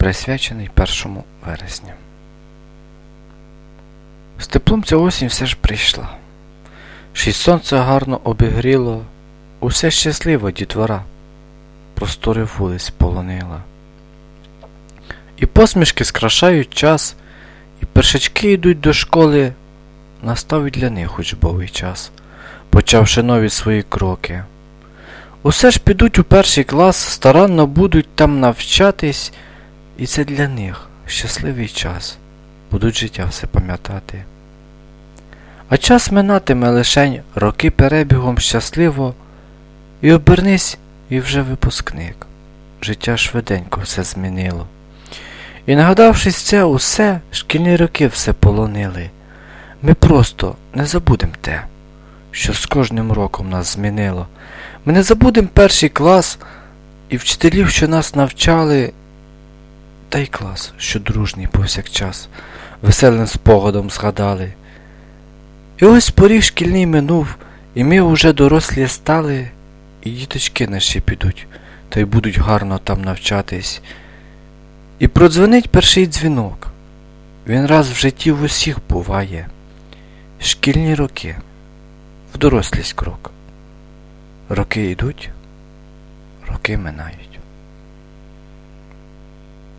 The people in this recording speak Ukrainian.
присвячений 1 вересня. З теплом ця осінь все ж прийшла. Ще й сонце гарно обігріло, усе щаслива дітвора простори вулиць полонила. І посмішки скрашають час, і першачки йдуть до школи, настав і для них учбовий час, почавши нові свої кроки. Усе ж підуть у 1 клас, старанно будуть там навчатись, і це для них щасливий час, будуть життя все пам'ятати. А час минатиме лишень, роки перебігом щасливо, і обернись, і вже випускник. Життя швиденько все змінило. І нагадавшись це усе, шкільні роки все полонили. Ми просто не забудем те, що з кожним роком нас змінило. Ми не забудем 1 клас і вчителів, що нас навчали, та й клас, що дружній повсякчас, веселим спогадом згадали. І ось поріг шкільний минув, і ми уже дорослі стали, і діточки наші підуть, та й будуть гарно там навчатись. І продзвонить перший дзвінок, він раз в житті в усіх буває. Шкільні роки, в дорослість крок. Роки йдуть, роки минають.